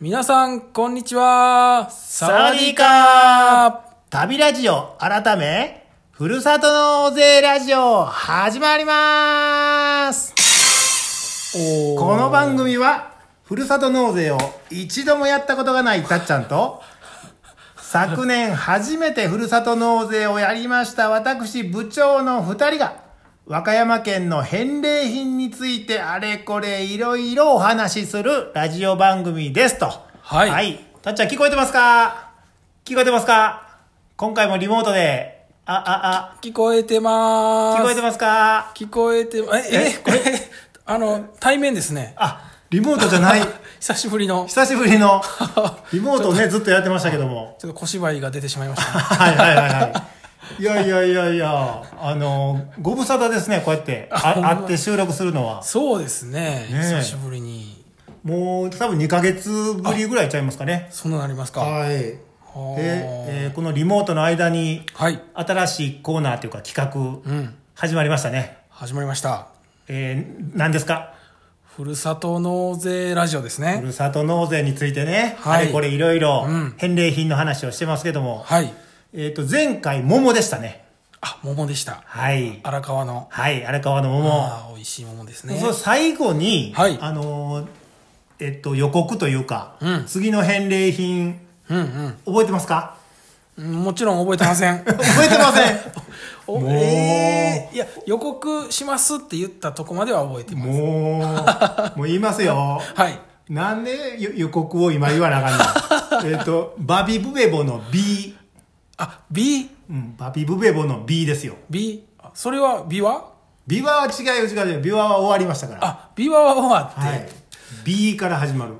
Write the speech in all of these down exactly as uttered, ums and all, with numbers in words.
皆さんこんにちは。 サワディーカー。旅ラジオ改めふるさと納税ラジオ始まります。この番組はふるさと納税を一度もやったことがないたっちゃんと昨年初めてふるさと納税をやりました私部長のふたりが和歌山県の返礼品についてあれこれいろいろお話しするラジオ番組ですと。 はい。 はい。たっちゃん聞こえてますか？聞こえてますか？今回もリモートで、あ、あ、あ。 聞こえてまーす。 聞こえてますか？ 聞こえて、え、え、これ、あの、対面ですね。 あ、リモートじゃない。 久しぶりの。 久しぶりの。リモートをね、ずっとやってましたけども。 ちょっと小芝居が出てしまいました、ね。 はいはいはいはい。いやいやいやいや、あの、ご無沙汰ですね、こうやって。あ、会って収録するのは。 そうですね。 ね久しぶりに。 もう多分にかげつぶりぐらいちゃいますかね。 そんななりますか。 はい。で、えーこのリモートの間に、 はい。 新しいコーナーというか企画、 うん。 始まりましたね。 始まりました。 えー、何ですか？ ふるさと納税ラジオですね。 ふるさと納税についてね、 はいあれこれいろいろうん返礼品の話をしてますけども、 はい。 えっと、前回桃でしたね。 あ、桃でした。 はい。 荒川の。 はい、荒川の桃。 ああ、美味しい桃ですね。 そう最後に、 はいあのー、えっと、予告というか、 うん次の返礼品、 うん覚えてますか？ うん。もちろん覚えてません。 覚えてません。 おもうえーいや、予告しますって言ったとこまでは覚えてます。 もう、もう言いますよ。 はい。 なんで予予告を今言わなあかんの？えっと、バビブベボの B。 あ、B、 うん、バビブベボの B ですよ。 B、あそれは B はビワは違うよ違うよ。ビワは終わりましたから。 あ、B は終わって、 はい。B から始まる。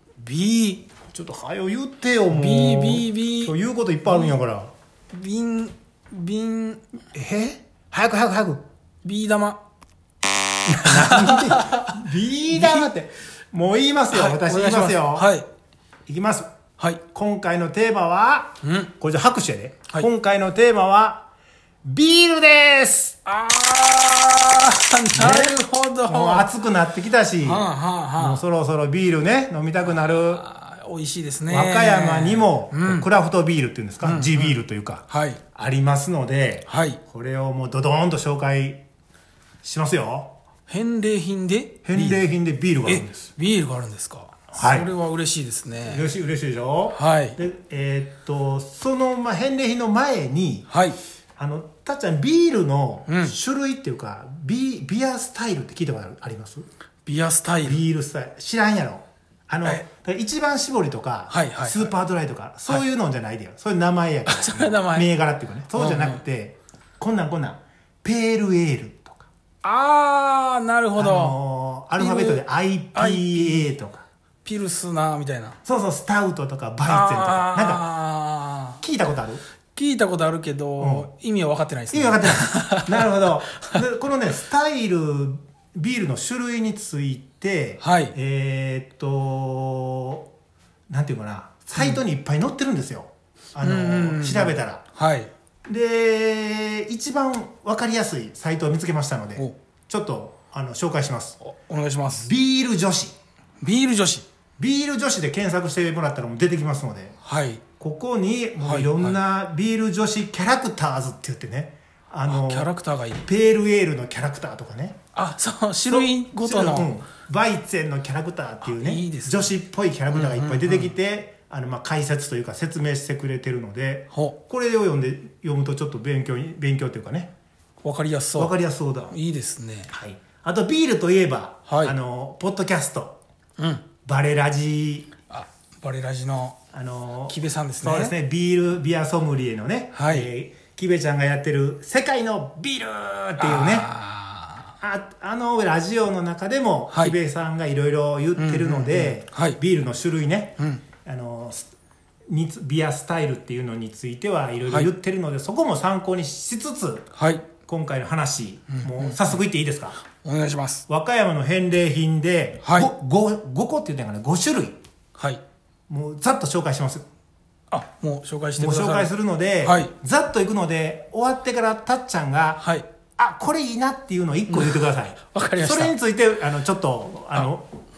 B、 ちょっと早よ言ってよ、もう。 B B B 今日言うこといっぱいあるんやから。 瓶、瓶、 え早く早く早く。 B 玉。 なんで B だって。もう言いますよ。 はい私言いますよ。 はい。 いきます。 はい。 今回のテーマは、 うん。 これじゃ拍手やで。 はい今回のテーマは、ビールですあー、なるほど。 もう暑くなってきたし、 はあ、はあはあ、 もうそろそろビールね、飲みたくなる。 あー美味しいですね。 和歌山にも、 うんクラフトビールっていうんですか、 うん地ビールというか、 はい。 ありますので、 はい。 これをもうドドーンと紹介しますよ。 返礼品で返礼品でビールがあるんえです。、 ビールがあるんですか？ はいそれは嬉しいですね。 嬉しい、嬉しいでしょ？ はい。 で、えーっと、その、まあ、返礼品の前に、 はい。 あの、たっちゃん、ビールのうん種類っていうか、ビビアスタイルって聞いたことあるあります？ ビアスタイル。 ビールスタイル。知らんやろ？あのえ、 一番搾りとか、 はいはいはいスーパードライとか、そういうのじゃないでよ。そういう名前やから。 そういう名前銘柄っていうかね。そうじゃなくて、こんなんこんなん、ペールエールとか。 あー、なるほあど。 のーアルファベットで アイピーエー とか。 ピルスナーみたいな。 そうそう、スタウトとかバイツェンとか。なんか、 あ聞いたことある？ ー聞いたことあるけど、意味は分かってないですね。 意味分かってない。なるほど。でこのね、スタイル、ビールの種類について、 はいえーっと、なんていうかな、サイトにいっぱい載ってるんですよ。あの、 うんうんうん調べたら。 はい。 で、一番分かりやすいサイトを見つけましたのでお、 ちょっと、あの、紹介します。 おお願いします。 ビール女子。 ビール女子。 ビール女子で検索してもらったらもう出てきますので、 はい。 ここにもはいういろんなビール女子キャラクターズって言ってね、あのキャラクターがいい。 ペールエールのキャラクターとかね、 あ、そう、種類ごとの。 うんバイツェンのキャラクターっていうね、 あいいですね女子っぽいキャラクターがいっぱい出てきて、あのまあ解説というか説明してくれてるので、 ほこれを読んで読むとちょっと勉強に勉強というかね、 わかりやすそう。 分かりやすそうだ。 いいですね。 はい。あとビールといえば、 はいあのポッドキャストうん。 バレラジ、 あ、バレラジのあの木部さんですね。 そうですね、ビールビアソムリエのね、 はいえーキベちゃんがやってる世界のビールっていうね、 あああのラジオの中でも、 はいキベさんがいろいろ言ってるので、 うんうんうんはいビールの種類ね、 うんあのスにビアスタイルっていうのについてはいろいろ言ってるので、そこも参考にしつつーはい。 今回の話、もう早速言っていいですか？ お願いします。 和歌山の返礼品ではい 5, 5個って言ったかな、ご種類はい。 もうざっと紹介します。 あ、もう紹介してもうください。 紹介するので、 はいざっといくので終わってからたっちゃんが、 はい。 あこれいいなっていうのをいっこ言ってください。 わかりました。 それについてあのちょっとあの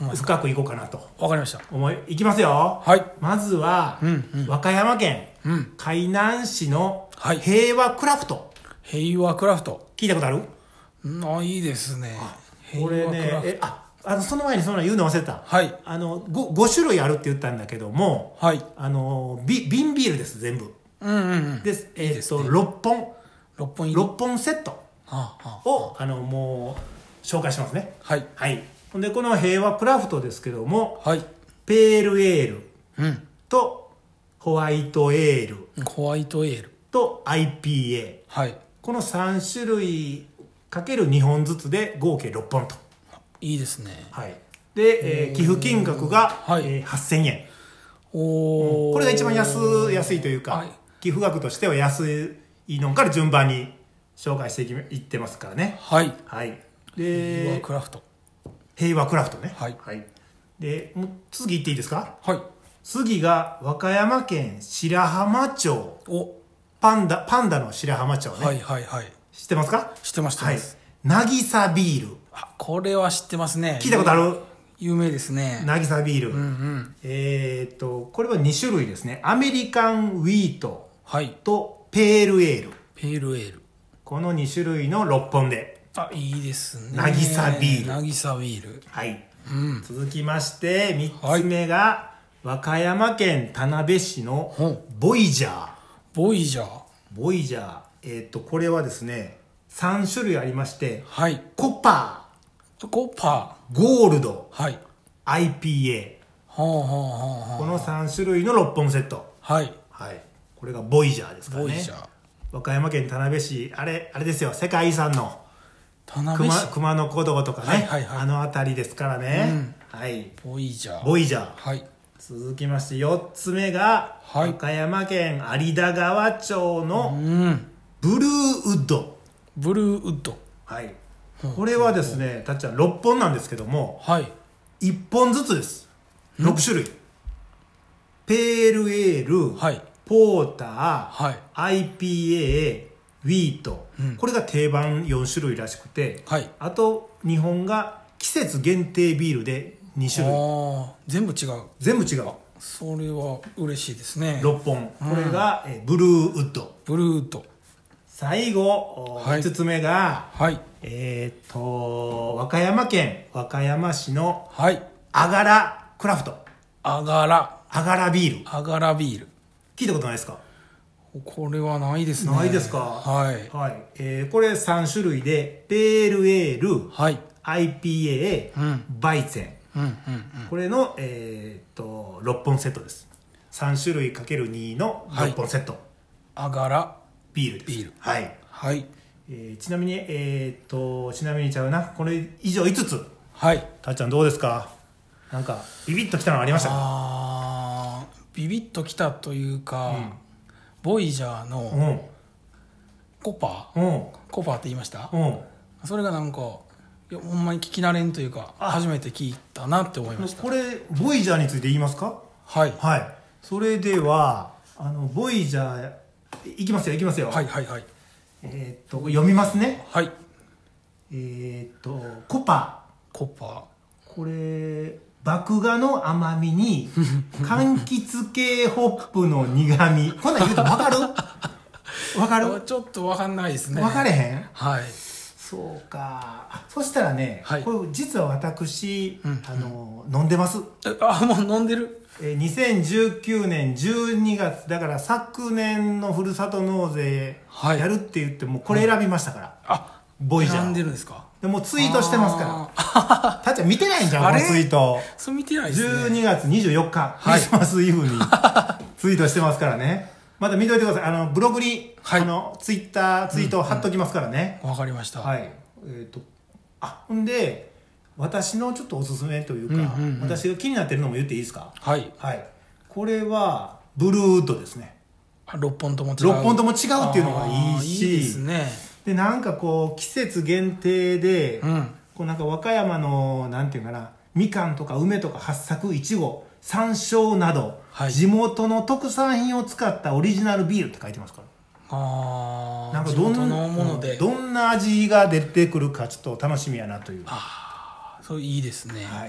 ほんまですか。 深くいこうかなとわかりました。 思いいきますよ。 はい。 まずは、 うんうん和歌山県うん。 海南市のはい平和クラフト、 平和クラフト。 聞いたことある？ ないですね。 これ平和クラフトねえああのその前にそんなの言うの忘れた。 はい。 あの 5, ご種類あるって言ったんだけども、 はい。 あのビ瓶ビールです全部うんうんうん。 です。えーっといいですねろっぽん六本入り。 ろっぽんセットはあはあをあのもう紹介しますね。 はい。 はい。ほんでこの平和クラフトですけども、 はい。 ペールエールうん。 とホワイトエールホワイトエール。 と アイピーエー、 はい。 このさん種類かけるにほんずつで合計ろっぽんと。 いいですね。 はい。で、えー寄付金額が、 はいえーはっせんえん。 おー。 これが一番安安いというか、 はい寄付額としては安いのから順番に紹介していきいってますからね。 はい。 はい。 平和で、 クラフト。 平和クラフトね。 はいで、もう次行っていいですか？ はい。 次が和歌山県白浜町。 お。 パンダ、パンダの白浜町ね。 はいはいはい。 知ってますか？ 知ってます知ってはいます。。 渚ビール。 あ、これは知ってますね。 聞いたことある？ 有名ですね。 渚ビール。 うんうん。 えーっと、これはに種類ですね。アメリカンウィートはい。 とペールエール。 ペールエール。 このに種類のろっぽんで。 あ、いいですね。 渚ビール渚ビール。 はい。 うん。 続きまして、みっつめが、和歌山県田辺市のほうボイジャー。 ボイジャー。 ボイジャー。えーっと、これはですね、さん種類ありまして、 はい。 コパコパー、ゴールド、 ー。はい。 アイピーエほうほうほうー。 ほう。 このさん種類のろっぽんセット。 はい。 はい。これがボイジャーですからね。 ボイジャー。 和歌山県田辺市、あれ、あれですよ、世界遺産の田辺熊市。 熊野古道とかね、 はいはいはいあの辺りですからね。はい。 ボイジャー。 ボイジャー。 はい。 続きましてよっつめが、 はい和歌山県有田川町うのん。 ブルーウッド。 ブルーウッド。 はい。これはですね、たっちゃんろっぽんなんですけども、 はい。 いっぽんずつです。ろく種類。ペールエール、 はい。 ポーター、 はい。 アイピーエー、ウィート、 うんこれが定番よん種類らしくて、 はい。 あとにほんが季節限定ビールでに種類。 ああ、全部違う。 全部違う。 それは嬉しいですね。 ろっぽん。これが、えブルーウッド。 ブルーウッド。 最後、 はいいつつめが、 はい。 えっ、と、和歌山県和歌山市のはい。 あがらクラフト。 あがら。 あがらビール。 あがらビール。 聞いたことないですか？ これはないですね。 ないですか？ はい。 はい。えーこれさん種類で、ペールエール、 はい。 アイピーエー、 うんバイゼン。 うんうんうん。 これの、えっ、と、ろっぽんセットです。さん種類かけるにのろっぽんセット。 あがら。 ビールです。 ビールはい。 はい。 えーちなみに、えっ、と、ちなみにちゃうな。これ以上いつつ。 はい。 たっちゃんどうですか？なんか、ビビッときたのありましたか？ あー、ビビッときたというか、 うんボイジャーうのん。 コパーうん。 コパーって言いましたうん。 それがなんか、いやほんまに聞き慣れんというか、 あ初めて聞いたなって思いました。 これ、ボイジャーについて言いますか？ はい。 はい。それでは、あの、ボイジャー、いきますよ、いきますよ。 はいはいはい。 えーっと、読みますね。 はい。 えーっと、コパ。 コパこれ、麦芽の甘みに、柑橘系ホップの苦味。こんなん言うとわかる？わかー。 る？ ちょっとわかんないですね。 わかれへん？ はい。 そうか。あそしたらね、 はいこれ実は私、 うんあの、飲んでます。 えあ、もう飲んでるえーにせんじゅうきゅうねんじゅうにがつ、だから昨年のふるさと納税はいやるって言っても、これ選びましたから。 あ、 ボイジャー選んでるんですか？ でもうツイートしてますから。 ら。 たっちゃん見てないんじゃん、 あれこのツイート。 そう見てないですね。 じゅうにがつにじゅうよっか、クはいリスマスイブにツイートしてますからね。また見といてください。あの、ブログに、 はいあの、ツイッター、ツイートを貼っときますからね。 わかりました。 はい。えっ、と、あ、ほんで、私のちょっとおすすめというか、 うんうんうん私が気になってるのも言っていいですか？ はい。 はい。これは、ブルーウッドですね。 あろっぽんとも違う。 ろっぽんとも違うっていうのがいいあーし、 いいですね。 で、なんかこう、季節限定で、 うん。 こうなんか和歌山の、なんていうかな、みかんとか梅とか八朔、いちご、山椒など、 はい地元の特産品を使ったオリジナルビールって書いてますから。 ああ。 なんかどん地元のもので。 どんな味が出てくるかちょっと楽しみやなという。 ああ、そういいですね。 はい。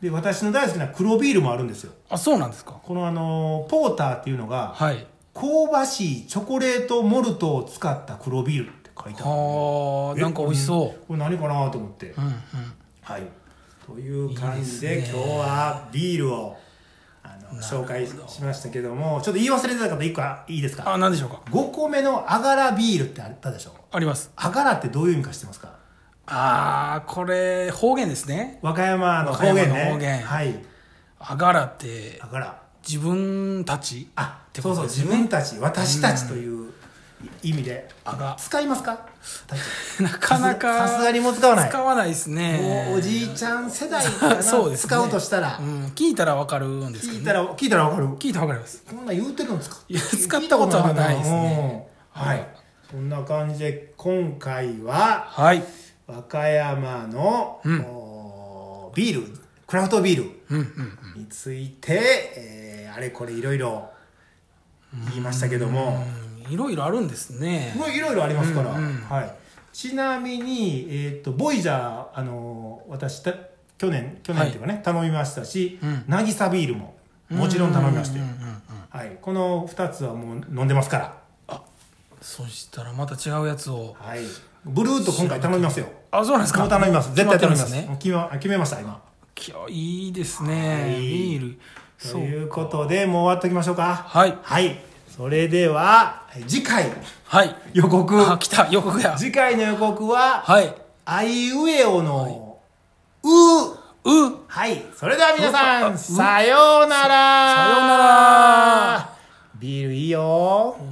で私の大好きな黒ビールもあるんですよ。 あ、そうなんですか。 このあのポーターっていうのが、 はい。 香ばしいチョコレートモルトを使った黒ビールって書いてある。 はあ、なんか美味しそう。 これ何かなと思って、 うんうん。 はい、という感じでいいですね。 今日はビールをあの紹介しましたけども、ちょっと言い忘れてた方いっこいいですか。 あ、何でしょうか。 ごこめのあがらビールってあったでしょ。 あります。 あがらってどういう意味か知ってますか。 ああ、これ方言ですね。 和歌山の方言ね。 和歌山の方言。 はい。 あがらってあがら。 自分たち。 あ、 てそうそう、自分たち、私たちという意味で。 あが。 使いますか。 なかなか。 さすがにもう使わない。 使わないですね。 もうおじいちゃん世代かな。そうですね。使うとしたら。 うん、聞いたらわかるんですけど、ね。 聞いたら、聞いたらわかる。 聞いたらわかります。 こんな言うてるんですか。 いや、使ったことはないですね。 はい。そんな感じで、今回は。 はい。 和歌山の、うん、ビール、クラフトビールについて、えー、あれこれいろいろ言いましたけども、 いろいろあるんですね。 いろいろありますから、 うんうん、 はい。ちなみに、えっと、ボイジャー、あのー、私た、去年、去年っていうかね、はい、頼みましたし、うん、なぎさビールも、もちろん頼みまして、はい。この二つはもう飲んでますから。 あ、そしたらまた違うやつを。 はい。ブルーと今回頼みますよ。 あ、そうなんですか。 もう頼みます。絶対頼みます。 ね、 決め、決めました、今。 いいですね。はい、ビール。 ということで、もう終わっておきましょうか。 はい。 はい。それでは、次回。 はい。 予告。 あ、来た、予告や。 次回の予告は、 はい。 あいうえおの、う。 う。 はい。それでは皆さん、さようなら。 さようなら。 ビールいいよ。